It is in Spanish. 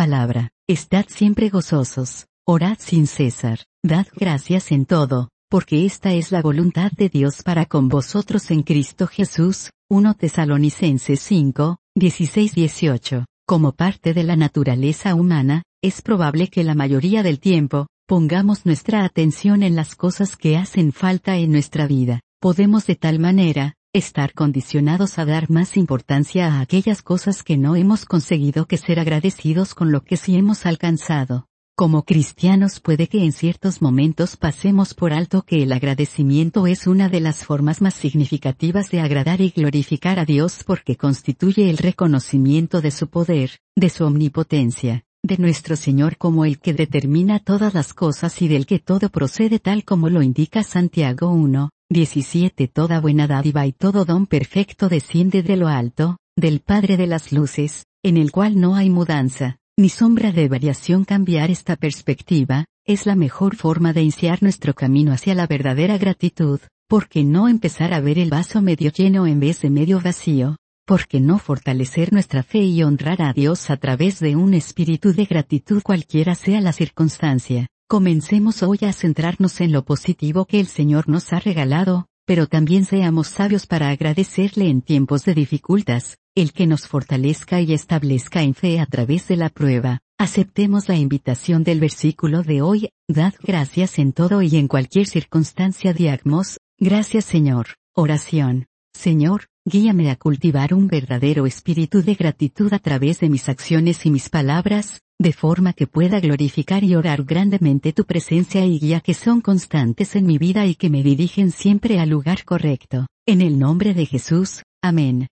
palabra. Estad siempre gozosos, orad sin cesar, dad gracias en todo, porque esta es la voluntad de Dios para con vosotros en Cristo Jesús. 1 Tesalonicenses 5, 16-18. Como parte de la naturaleza humana, es probable que la mayoría del tiempo, pongamos nuestra atención en las cosas que hacen falta en nuestra vida. Podemos de tal manera, estar condicionados a dar más importancia a aquellas cosas que no hemos conseguido que ser agradecidos con lo que sí hemos alcanzado. Como cristianos puede que en ciertos momentos pasemos por alto que el agradecimiento es una de las formas más significativas de agradar y glorificar a Dios porque constituye el reconocimiento de su poder, de su omnipotencia, de nuestro Señor como el que determina todas las cosas y del que todo procede tal como lo indica Santiago 1, 17. Toda buena dádiva y todo don perfecto desciende de lo alto, del Padre de las luces, en el cual no hay mudanza ni sombra de variación. Cambiar esta perspectiva, es la mejor forma de iniciar nuestro camino hacia la verdadera gratitud, porque no empezar a ver el vaso medio lleno en vez de medio vacío, porque no fortalecer nuestra fe y honrar a Dios a través de un espíritu de gratitud cualquiera sea la circunstancia. Comencemos hoy a centrarnos en lo positivo que el Señor nos ha regalado, pero también seamos sabios para agradecerle en tiempos de dificultad, el que nos fortalezca y establezca en fe a través de la prueba. Aceptemos la invitación del versículo de hoy, dad gracias en todo y en cualquier circunstancia. Diagmos, gracias Señor. Oración. Señor, guíame a cultivar un verdadero espíritu de gratitud a través de mis acciones y mis palabras, de forma que pueda glorificar y orar grandemente tu presencia y guía que son constantes en mi vida y que me dirigen siempre al lugar correcto. En el nombre de Jesús, amén.